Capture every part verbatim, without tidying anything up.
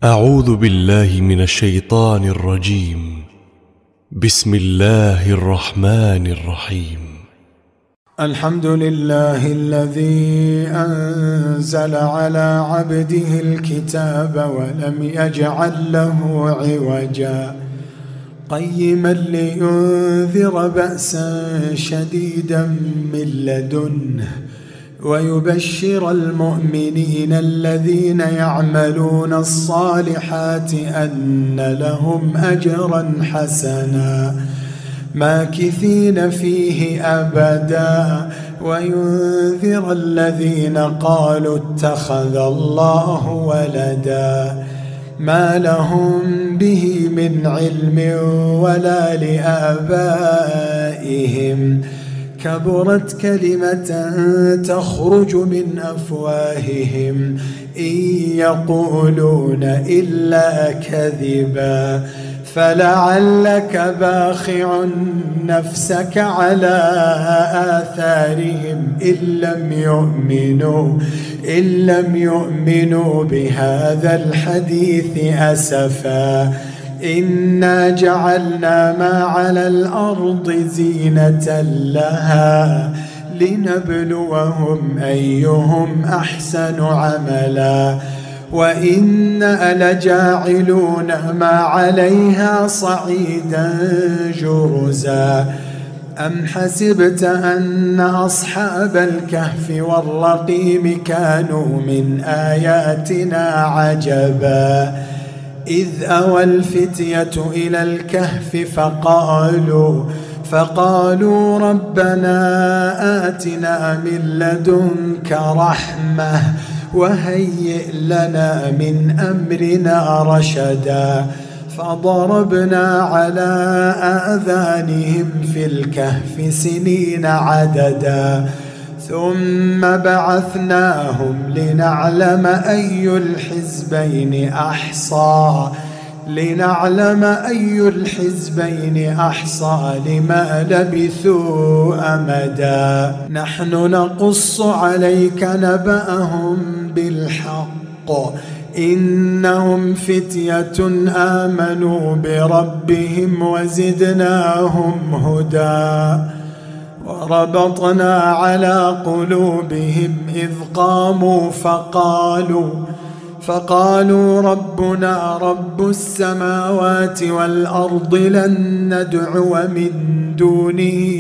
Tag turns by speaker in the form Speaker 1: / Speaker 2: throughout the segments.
Speaker 1: أعوذ بالله من الشيطان الرجيم. بسم الله الرحمن الرحيم.
Speaker 2: الحمد لله الذي أنزل على عبده الكتاب ولم يجعل له عوجا قيما لينذر بأسا شديدا من لدنه ويبشر المؤمنين الذين يعملون الصالحات أن لهم أجرا حسنا ماكثين فيه أبدا وينذر الذين قالوا اتخذ الله ولدا ما لهم به من علم ولا لآبائهم كبرت كلمة تخرج من أفواههم إن يقولون إلا كذبا فلعلك باخع نفسك على آثارهم إن لم يؤمنوا إن لم يؤمنوا بهذا الحديث أسفا إنا جعلنا ما على الأرض زينة لها لنبلوهم أيهم أحسن عملا وإنا لجاعلون ما عليها صعيدا جرزا أم حسبت أن أصحاب الكهف والرقيم كانوا من آياتنا عجبا إذ أوى الفتية إلى الكهف فقالوا فقالوا ربنا آتنا من لدنك رحمة وهيئ لنا من أمرنا رشدا فضربنا على آذانهم في الكهف سنين عددا ثم بعثناهم لنعلم أي الحزبين أحصى لنعلم أي الحزبين أحصى لما لبثوا أمدا نحن نقص عليك نبأهم بالحق إنهم فتية آمنوا بربهم وزدناهم هدى وربطنا على قلوبهم إذ قاموا فقالوا فقالوا ربنا رب السماوات والأرض لن ندعو من دونه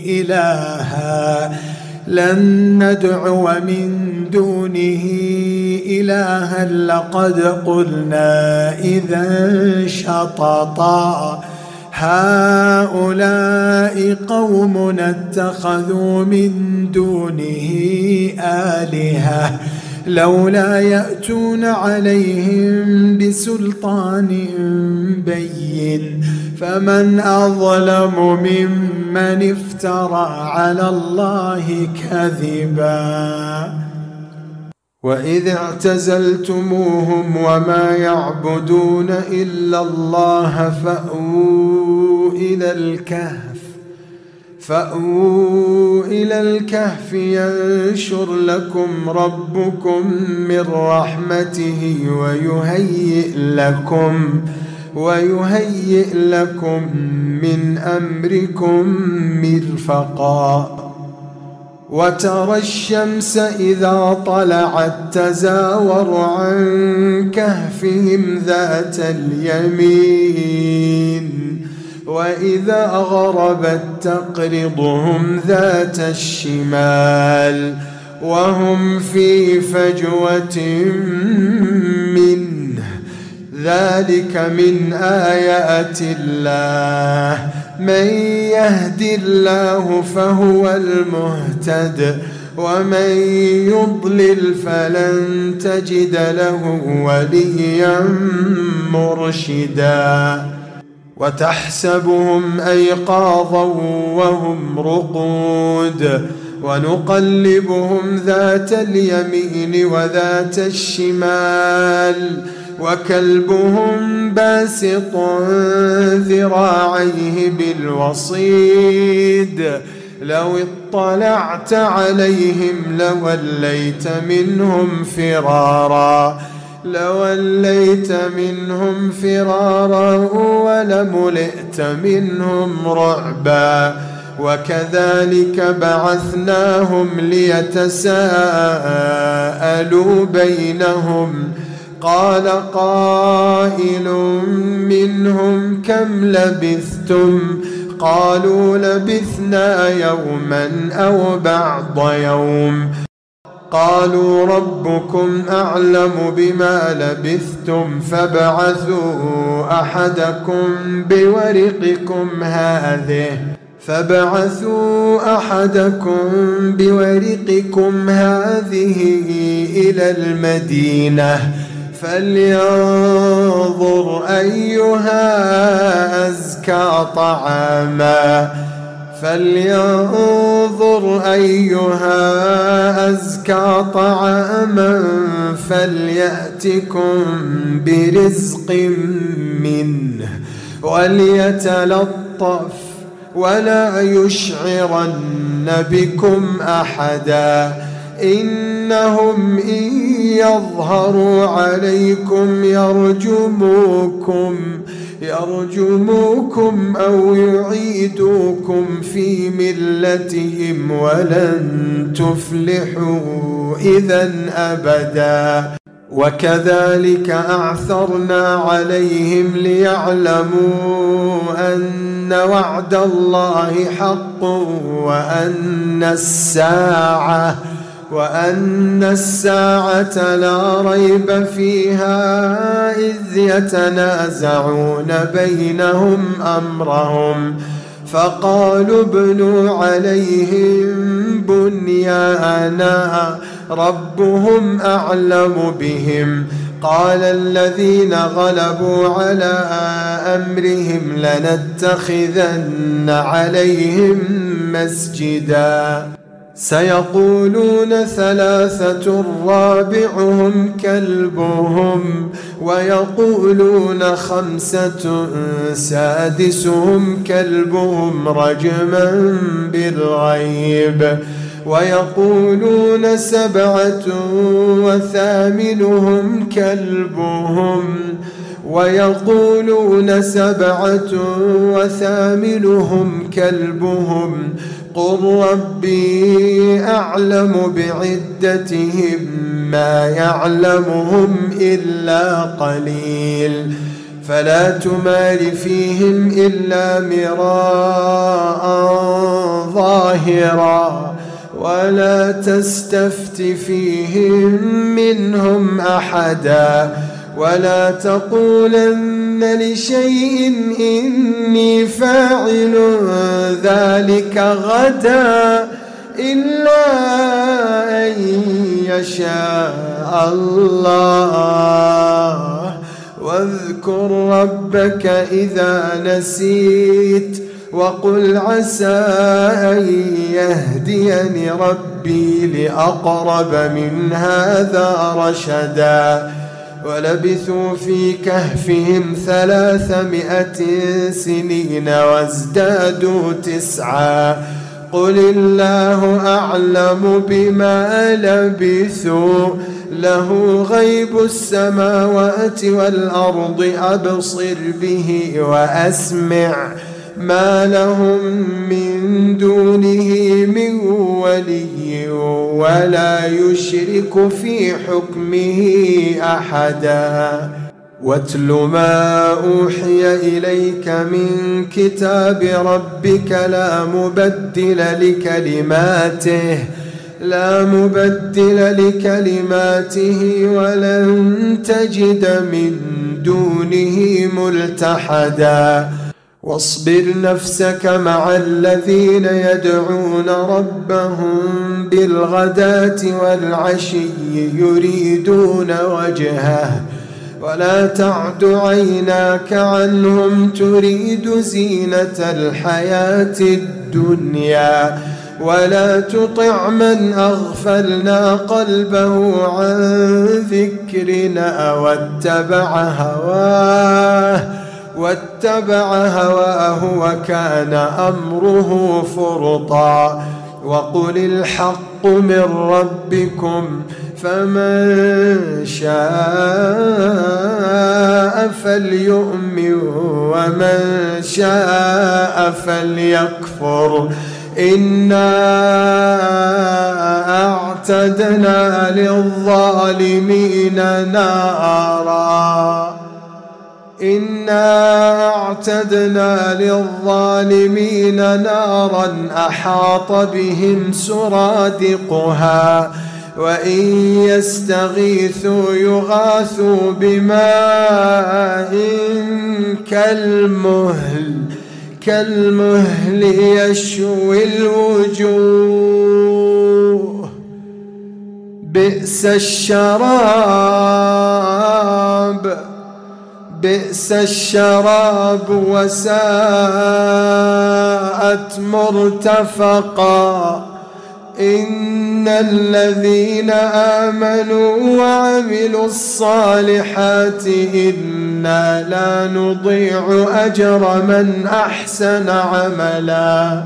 Speaker 2: إلها لن ندعو من دونه إلها لقد قلنا إذا شططا هؤلاء قومنا اتخذوا من دونه آلهة لولا يأتون عليهم بسلطان بين فمن أظلم ممن افترى على الله كذبا وإذ اعتزلتموهم وما يعبدون إلا الله فأووا إلى الكهف فأووا إلى الكهف ينشر لكم ربكم من رحمته ويهيئ لكم ويهيئ لكم من أمركم مرفقا وترى الشمس إذا طلعت تزاور عن كهفهم ذات اليمين وإذا غربت تقرضهم ذات الشمال وهم في فجوة منه ذلك من آيات الله من يهد الله فهو المهتد ومن يضلل فلن تجد له وليا مرشدا وتحسبهم أيقاظا وهم رقود ونقلبهم ذات اليمين وذات الشمال وكلبهم باسط ذراعيه بالوصيد لو اطلعت عليهم لوليت منهم فرارا لوليت منهم فرارا ولملئت منهم رعبا وكذلك بعثناهم ليتساءلوا بينهم قال قائل منهم كم لبثتم قالوا لبثنا يوما أو بعض يوم قالوا ربكم أعلم بما لبثتم فابعثوا أحدكم بورقكم هذه فابعثوا أحدكم بورقكم هذه إلى المدينة فلينظر أيها أزكى طعاما فلينظر أيها أزكى طعاما فليأتكم برزق منه وليتلطف ولا يشعرن بكم أحدا إنهم إن يظهروا عليكم يرجموكم يرجموكم أو يعيدوكم في ملتهم ولن تفلحوا إذا أبدا وكذلك أعثرنا عليهم ليعلموا أن وعد الله حق وأن الساعة وأن الساعة لا ريب فيها إذ يتنازعون بينهم أمرهم فقالوا ابنوا عليهم بنيانا ربهم أعلم بهم قال الذين غلبوا على أمرهم لنتخذن عليهم مسجدا سيقولون ثلاثة رابعهم كلبهم ويقولون خمسة سادسهم كلبهم رجما بالغيب ويقولون سبعة وثامنهم كلبهم ويقولون سبعة وثامنهم كلبهم قل ربي أعلم بعدتهم ما يعلمهم إلا قليل فلا تمار فيهم إلا مراء ظاهرا ولا تستفت فيهم منهم أحدا ولا تقولن لشيء إني فاعل ذلك غدا إلا أن يشاء الله واذكر ربك إذا نسيت وقل عسى أن يهديني ربي لأقرب من هذا رشدا ولبثوا في كهفهم ثلاثمائة سنين وازدادوا تسعا قل الله أعلم بما لبثوا له غيب السماوات والأرض أبصر به وأسمع ما لهم من دونه من ولي ولا يشرك في حكمه أحدا واتل ما أوحي إليك من كتاب ربك لا مبدل لكلماته لا مبدل لكلماته ولن تجد من دونه ملتحدا واصبر نفسك مع الذين يدعون ربهم بالغداة والعشي يريدون وجهه ولا تعد عيناك عنهم تريد زينة الحياة الدنيا ولا تطع من أغفلنا قلبه عن ذكرنا واتبع هواه واتبع هواه وكان أمره فرطا وقل الحق من ربكم فمن شاء فليؤمن ومن شاء فليكفر إنا أعتدنا للظالمين نارا إنا أعتدنا للظالمين نارا أحاط بهم سرادقها وإن يستغيثوا يغاثوا بماء كالمهل كالمهل يشوي الوجوه بئس الشراب بئس الشراب وساءت مرتفقا إن الذين آمنوا وعملوا الصالحات إنا لا نضيع أجر من أحسن عملا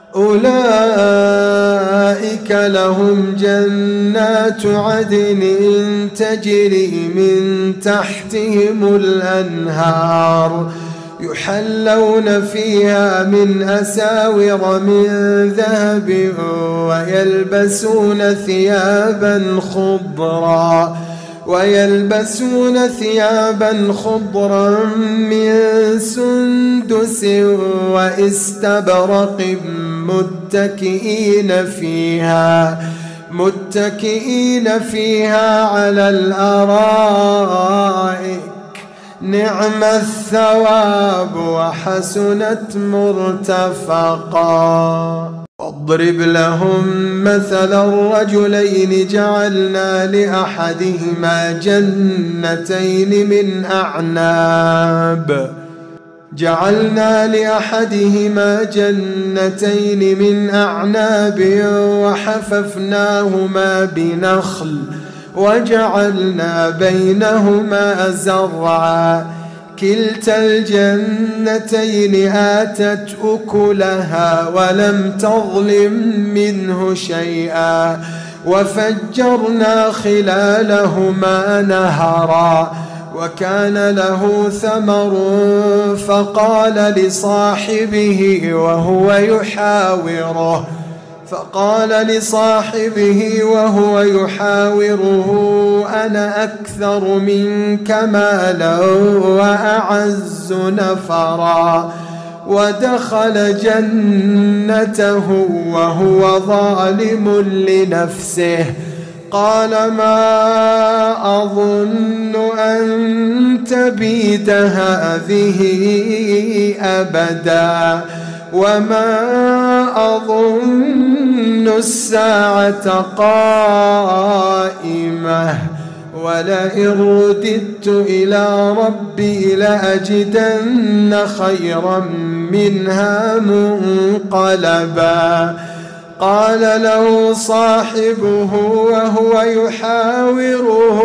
Speaker 2: أولئك لهم جنات عدن تجري من تحتهم الأنهار يحلون فيها من أساور من ذهب ويلبسون ثيابا خضرا ويلبسون ثيابا خضرا من سندس واستبرق متكئين فيها متكئين فيها على الأرائك نعم الثواب وحسنت مرتفقا واضرب لهم مثل الرجلين جعلنا لأحدهما جنتين من أعناب جعلنا لأحدهما جنتين من أعناب وحففناهما بنخل وجعلنا بينهما زرعا كلتا الجنتين آتت أكلها ولم تظلم منه شيئا وفجرنا خلالهما نهرا وكان له ثمر فقال لصاحبه وهو يحاوره فقال لصاحبه وهو يحاوره أنا أكثر منك مالا وأعز نفرا ودخل جنته وهو ظالم لنفسه قال ما أظن أن تبيد هذه أبدا وما أظن الساعة قائمة ولئن رددت إلى ربي لأجدن خيرا منها منقلبا قال له صاحبه وهو يحاوره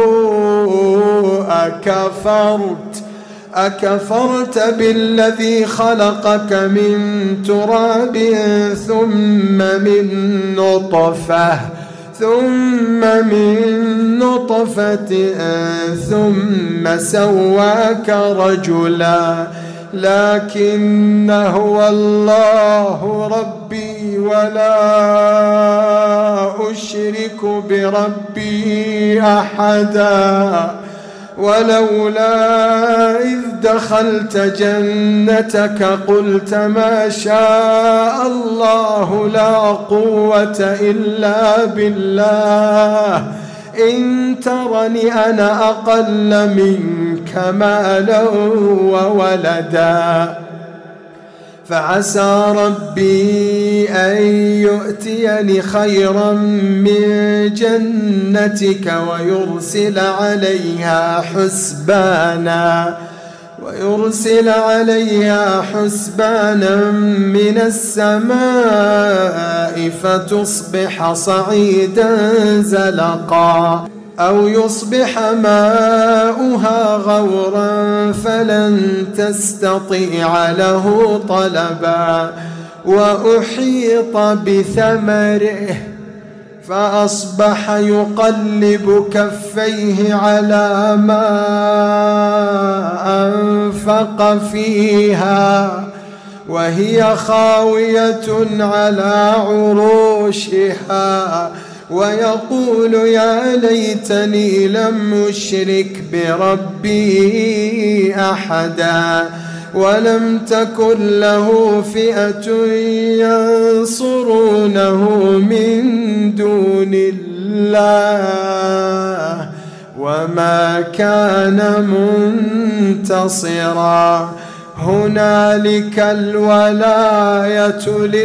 Speaker 2: أكفرت أكفرت بالذي خلقك من تراب ثم من نطفة ثم من نطفة ثم سواك رجلا لكن هو الله ربي ولا أشرك بربي أحدا ولولا إذ دخلت جنتك قلت ما شاء الله لا قوة إلا بالله إن ترني أنا أقل منك مالا وولدا فعسى ربي أن يؤتيني خيرا من جنتك ويرسل عليها حسبانا ويرسل عليها حسبانا من السماء فتصبح صعيدا زلقا أو يصبح ماؤها غورا فلن تستطيع له طلبا وأحيط بثمره فأصبح يقلب كفيه على ما أنفق فيها وهي خاوية على عروشها ويقول يا ليتني لم أشرك بربي أحدا ولم تكن له فئة ينصرونه من دون الله وما كان منتصرا. هنالك الولاية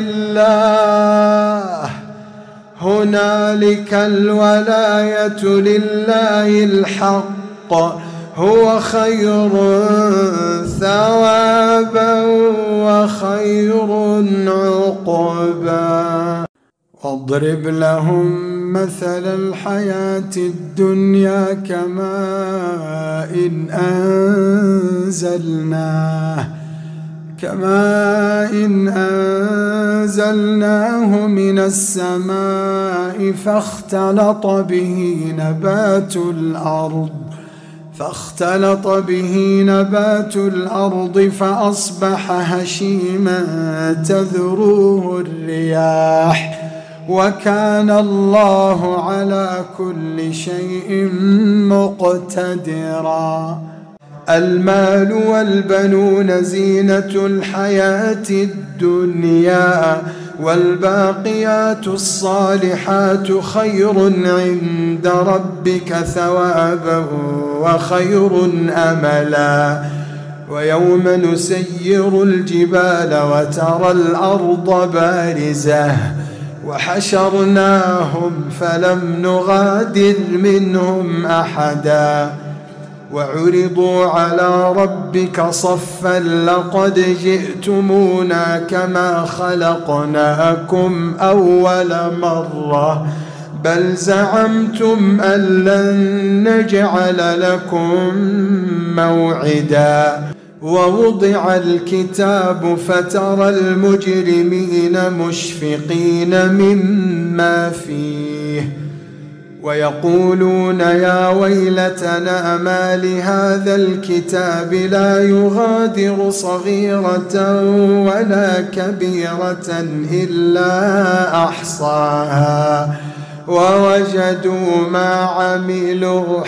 Speaker 2: لله هنالك الولاية لله الحق هو خير ثوابا وخير عقبا. واضرب لهم مثل الحياة الدنيا كماء إن أنزلناه كماء إن أنزلناه من السماء فاختلط به نبات الأرض فاختلط به نبات الأرض فأصبح هشيما تذروه الرياح وكان الله على كل شيء مقتدرا. المال والبنون زينة الحياة الدنيا والباقيات الصالحات خير عند ربك ثوابا وخير أملا. ويوم نسير الجبال وترى الأرض بارزة وحشرناهم فلم نغادر منهم أحدا وعرضوا على ربك صفا لقد جئتمونا كما خلقناكم أول مرة بل زعمتم أن لن نجعل لكم موعدا. ووضع الكتاب فترى المجرمين مشفقين مما فيه ويقولون يا ويلتنا ما لهذا الكتاب لا يغادر صغيرة ولا كبيرة إلا أحصاها ووجدوا ما عملوا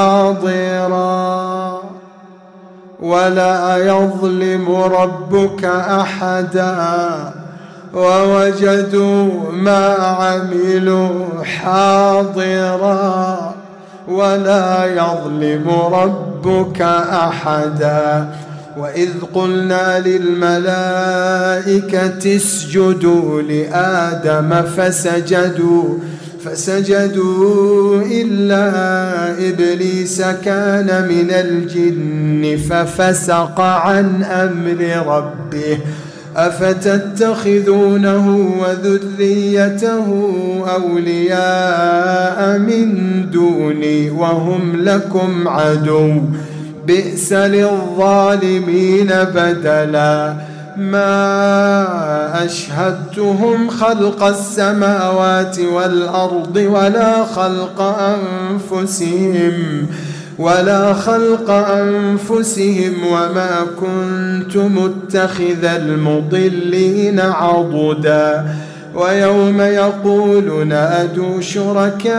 Speaker 2: حاضرا ولا يظلم ربك أحدا ووجدوا ما عملوا حاضرا ولا يظلم ربك أحدا. وإذ قلنا للملائكة اسجدوا لآدم فسجدوا فسجدوا إلا إبليس كان من الجن ففسق عن أمر ربه أفتتخذونه وذريته أولياء من دوني وهم لكم عدو بئس للظالمين بدلا. ما أشهدتهم خلق السماوات والأرض ولا خلق أنفسهم ولا خلق أنفسهم وما كنت متخذ المضلين عضدا. ويوم يقول نادوا شركائي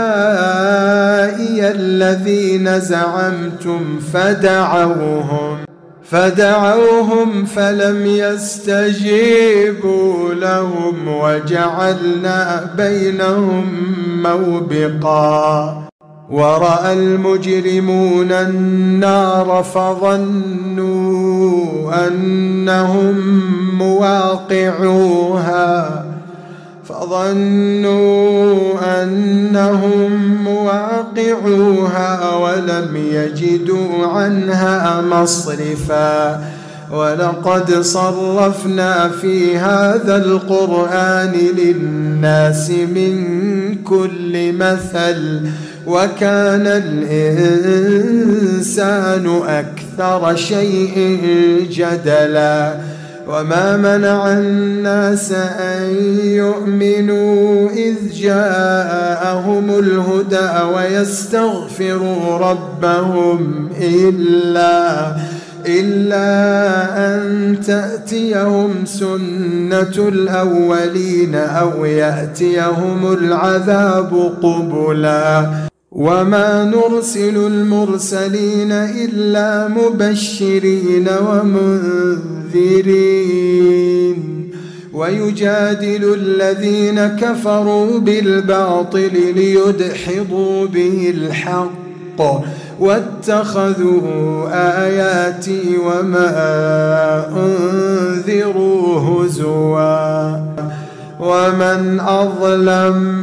Speaker 2: الذين زعمتم فدعوهم فدعوهم فلم يستجيبوا لهم وجعلنا بينهم موبقا. ورأى المجرمون النار فظنوا أنهم مواقعوها فظنوا أنهم مواقعوها ولم يجدوا عنها مصرفا. ولقد صرفنا في هذا القرآن للناس من كل مثل وكان الإنسان أكثر شيء جدلا. وما منع الناس أن يؤمنوا إذ جاءهم الهدى ويستغفروا ربهم إلا إلا أن تأتيهم سنة الأولين أو يأتيهم العذاب قبلا وما نرسل المرسلين إلا مبشرين ومنذرين ويجادل الذين كفروا بالباطل ليدحضوا به الحق واتخذوا آياتي وما أنذروا هزوا ومن أظلم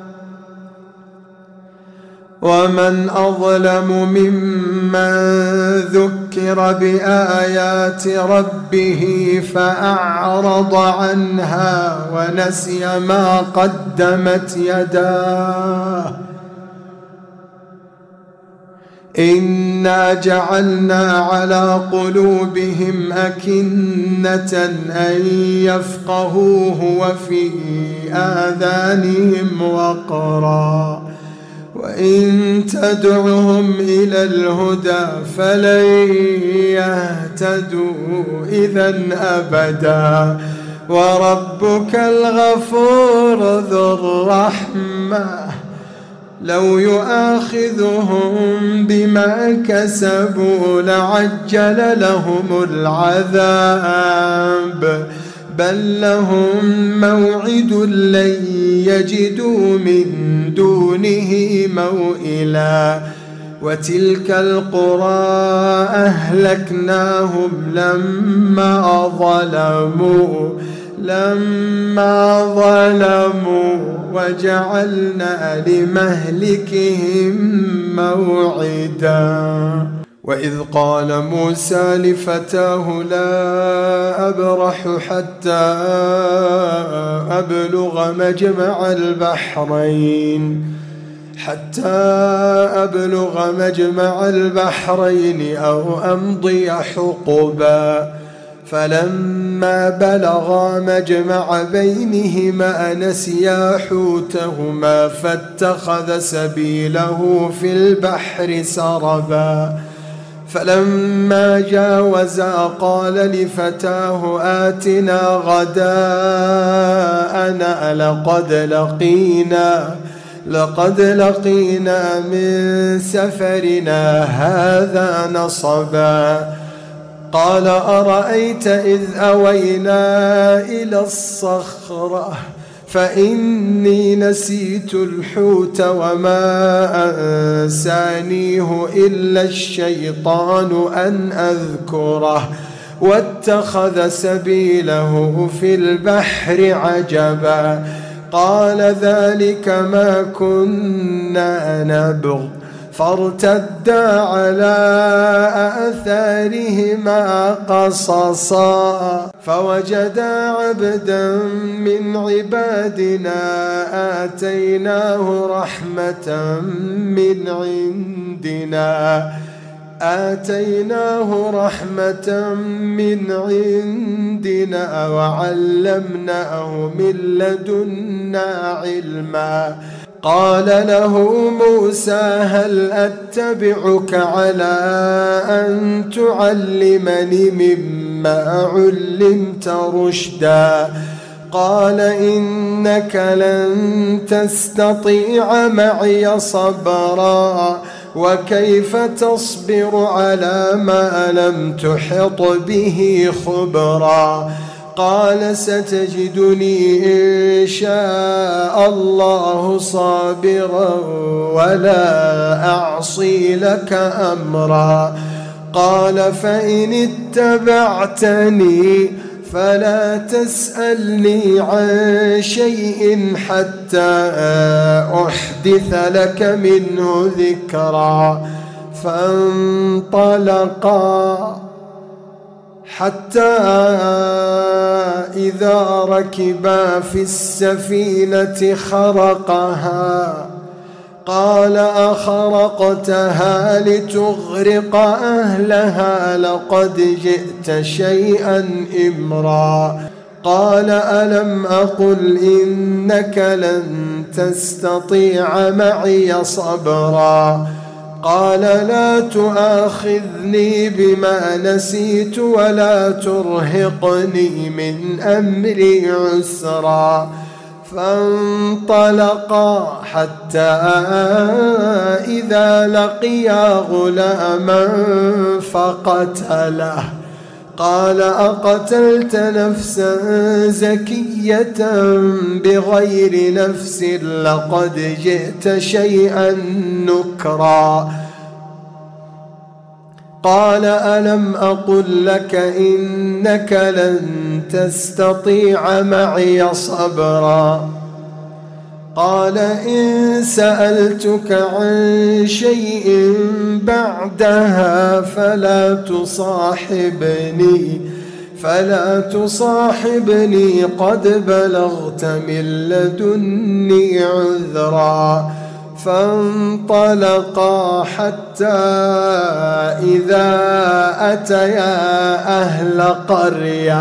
Speaker 2: ومن أظلم ممن ذكر بآيات ربه فأعرض عنها ونسي ما قدمت يداه إنا جعلنا على قلوبهم أكنة أن يفقهوه وفي آذانهم وقرا وإن تدعهم إلى الهدى فلن يهتدوا إذا أبدا وربك الغفور ذو الرحمة لو يؤاخذهم بما كسبوا لعجل لهم العذاب بل لهم موعد لن يجدوا من دونه موئلا وتلك القرى أهلكناهم لما ظلموا لما ظلموا وجعلنا لمهلكهم موعدا وإذ قال موسى لفتاه لا أبرح حتى أبلغ مجمع البحرين حتى أبلغ مجمع البحرين أو أمضي حقبا فلما بلغا مجمع بينهما نسيا حوتهما فاتخذ سبيله في البحر سربا فلما جاوزا قال لفتاه آتنا غداءنا لقد لقينا لقد لقينا من سفرنا هذا نصبا قال أرأيت إذ أوينا إلى الصخرة فإني نسيت الحوت وما أنسانيه إلا الشيطان أن أذكره واتخذ سبيله في البحر عجبا قال ذلك ما كنا نبغ فارتدا على آثارهما قصصا فوجدا عبدا من عبادنا آتيناه رحمة من عندنا آتيناه رحمة من عندنا وعلمناه من لدنا علما قال له موسى هل أتبعك على أن تعلمني مما علمت رشدا قال إنك لن تستطيع معي صبرا وكيف تصبر على ما لم تحط به خبرا قال ستجدني إن شاء الله صابرا ولا أعصي لك أمرا قال فإن اتبعتني فلا تسألني عن شيء حتى أحدث لك منه ذكرا فانطلقا حتى إذا ركبا في السفينة خرقها قال أخرقتها لتغرق أهلها لقد جئت شيئا إمرا. قال ألم أقل إنك لن تستطيع معي صبرا. قال لا تؤاخذني بما نسيت ولا ترهقني من أمري عسرا. فانطلقا حتى إذا لقيا غلاما فقتله. قال أقتلت نفسا زكية بغير نفس لقد جئت شيئا نكرا. قال ألم أقل لك إنك لن تستطيع معي صبرا. قال إن سألتك عن شيء بعدها فلا تصاحبني فلا تصاحبني قد بلغت من لدني عذرا. فانطلقا حتى إذا أتيا أهل قرية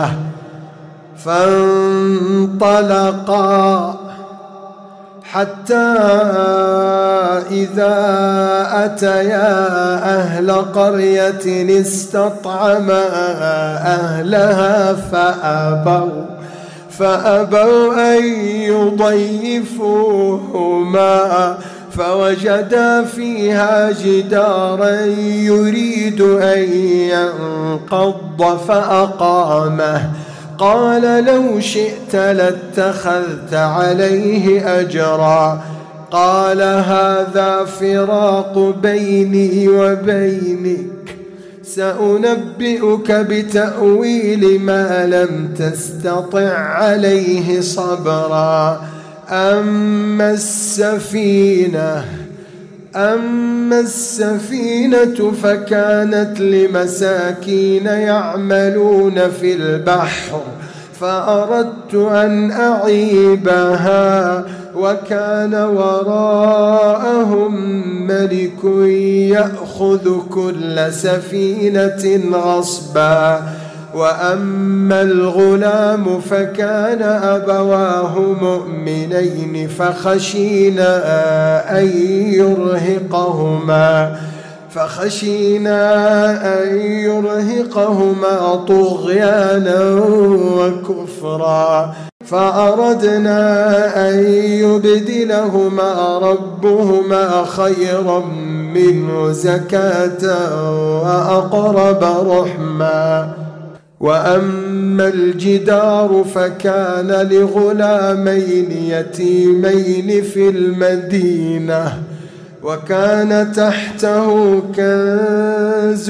Speaker 2: فانطلقا حتى إذا أتيا أهل قرية استطعما أهلها فأبوا فأبوا أن يضيفوهما فوجدا فيها جدارا يريد أن ينقض فأقامه. قال لو شئت لاتخذت عليه أجرا. قال هذا فراق بيني وبينك سأنبئك بتأويل ما لم تستطع عليه صبرا. أما السفينة أما السفينة فكانت لمساكين يعملون في البحر فأردت أن أعيبها وكان وراءهم ملك يأخذ كل سفينة غصبا. وأما الغلام فكان أبواه مؤمنين فخشينا أن يرهقهما فخشينا أن يرهقهما طغيانا وكفرا. فأردنا أن يبدلهما ربهما خيرا منه زكاة وأقرب رحما. وأما الجدار فكان لغلامين يتيمين في المدينة وكان تحته كنز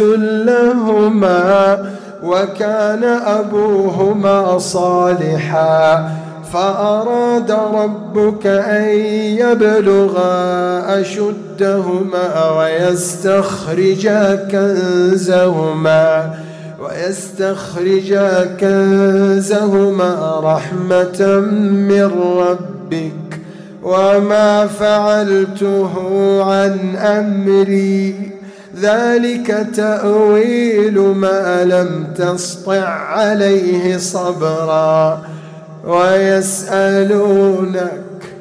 Speaker 2: لهما وكان أبوهما صالحا. فأراد ربك أن يبلغا أشدهما ويستخرجا كنزهما ويستخرجا كنزهما رحمة من ربك وما فعلته عن أمري ذلك تأويل ما لم تسطع عليه صبرا. ويسألونك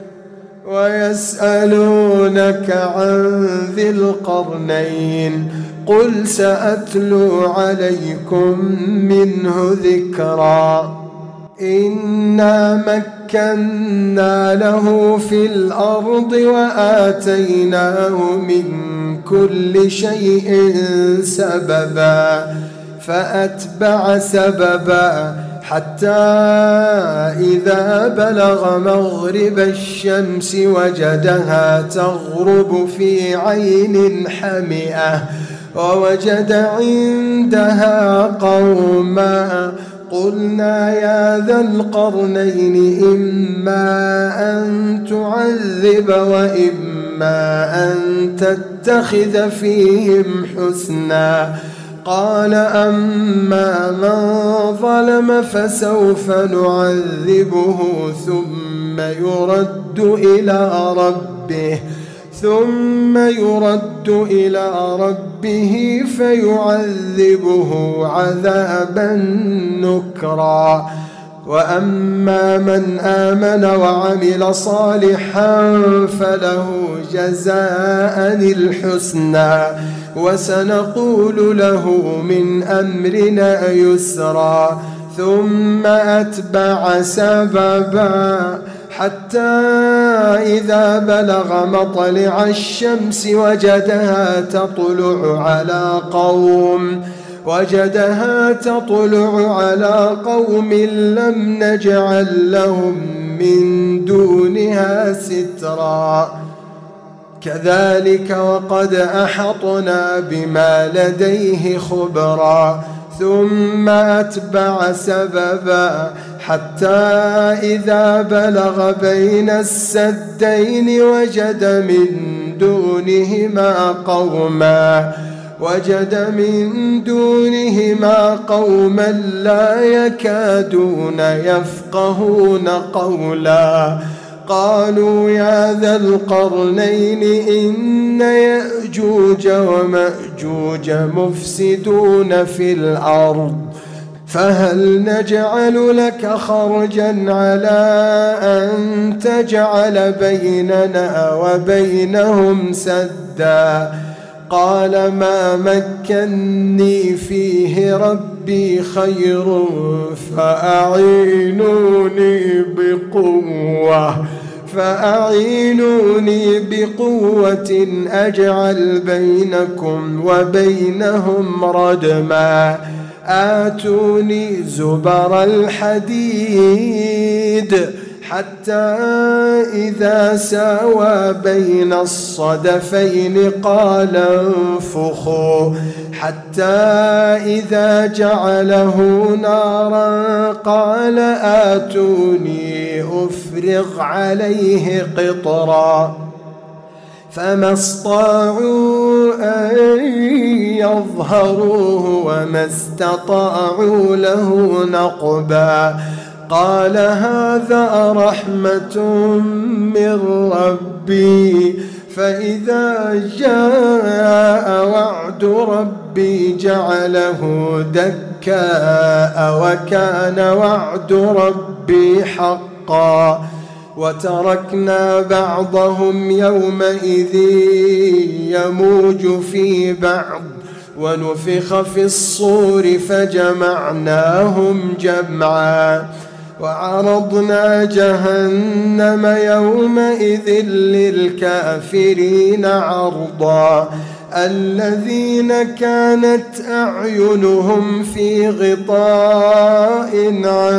Speaker 2: ويسألونك عن ذي القرنين قل سأتلو عليكم منه ذكرا. إنا مكنا له في الأرض وآتيناه من كل شيء سببا فأتبع سببا حتى إذا بلغ مغرب الشمس وجدها تغرب في عين حمئة ووجد عندها قوما قلنا يا ذا القرنين إما أن تعذب وإما أن تتخذ فيهم حسنا. قال أما من ظلم فسوف نعذبه ثم يرد إلى ربه ثم يرد إلى ربه فيعذبه عذابا نكرا. وأما من آمن وعمل صالحا فله جزاء الحسنى وسنقول له من أمرنا يسرا. ثم أتبع سببا حتى إذا بلغ مطلع الشمس وجدها تطلع على قوم وجدها تطلع على قوم لم نجعل لهم من دونها سترا. كذلك وقد أحطنا بما لديه خبرا. ثم أتبع سببا حتى إذا بلغ بين السدين وجد من دونهما قوما وجد من دونهما قوما لا يكادون يفقهون قولا. قالوا يا ذا القرنين إن يأجوج ومأجوج مفسدون في الأرض فهل نجعل لك خرجا على أن تجعل بيننا وبينهم سدا؟ قال ما مكني فيه ربي خير فأعينوني بقوة فأعينوني بقوة أجعل بينكم وبينهم ردما. آتوني زبر الحديد حتى إذا ساوى بين الصدفين قال انفخوا حتى إذا جعله نارا قال آتوني أفرغ عليه قطرا. فما استطاعوا أن يظهروه وما استطاعوا له نقبا. قال هذا رحمة من ربي فإذا جاء وعد ربي جعله دكاء وكان وعد ربي حقا. وتركنا بعضهم يومئذ يموج في بعض ونفخ في الصور فجمعناهم جمعا. وعرضنا جهنم يومئذ للكافرين عرضا. الذين كانت أعينهم في غطاء عن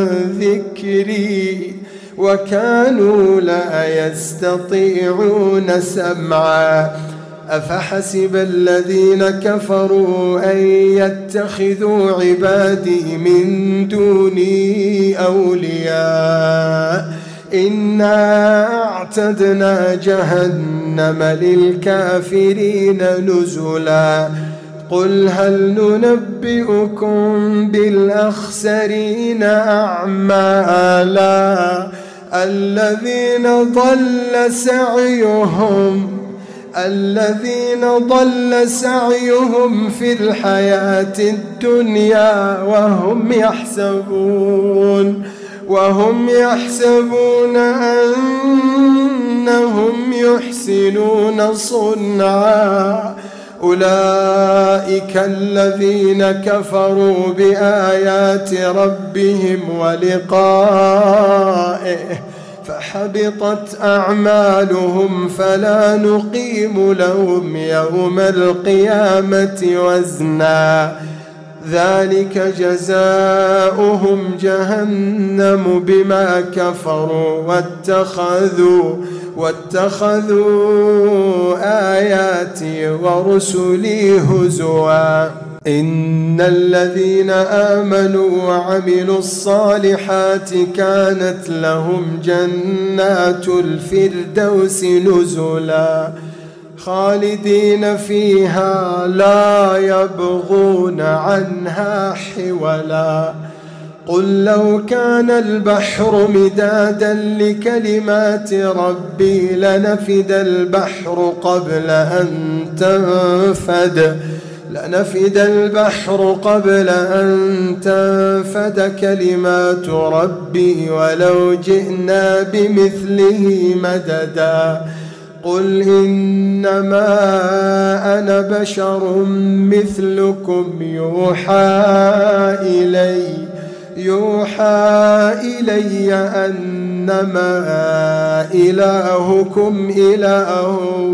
Speaker 2: ذكري وكانوا لا يستطيعون سمعا. أفحسب الذين كفروا أن يتخذوا عبادي من دوني أولياء إنا أعتدنا جهنم للكافرين نزلا. قل هل ننبئكم بالأخسرين أعمالا الذين ضل سعيهم الذين ضل سعيهم في الحياة الدنيا وهم يحسبون وهم يحسبون أنهم يحسنون صنعا. أولئك الذين كفروا بآيات ربهم ولقائه فحبطت أعمالهم فلا نقيم لهم يوم القيامة وزنا. ذلك جزاؤهم جهنم بما كفروا واتخذوا واتخذوا آياتي ورسلي هزوا. إن الذين آمنوا وعملوا الصالحات كانت لهم جنات الفردوس نزلا خالدين فيها لا يبغون عنها حولا. قل لو كان البحر مدادا لكلمات ربي لنفد البحر قبل أن تنفد لنفد البحر قبل أن تنفد كلمات ربي ولو جئنا بمثله مددا قل إنما أنا بشر مثلكم يوحى إلي يوحى إلي أنما إلهكم إله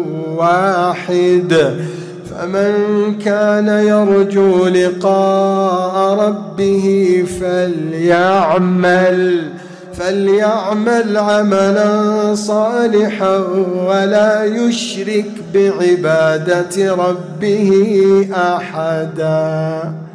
Speaker 2: واحد فمن كان يرجو لقاء ربه فليعمل فليعمل عملا صالحا ولا يشرك بعبادة ربه أحدا.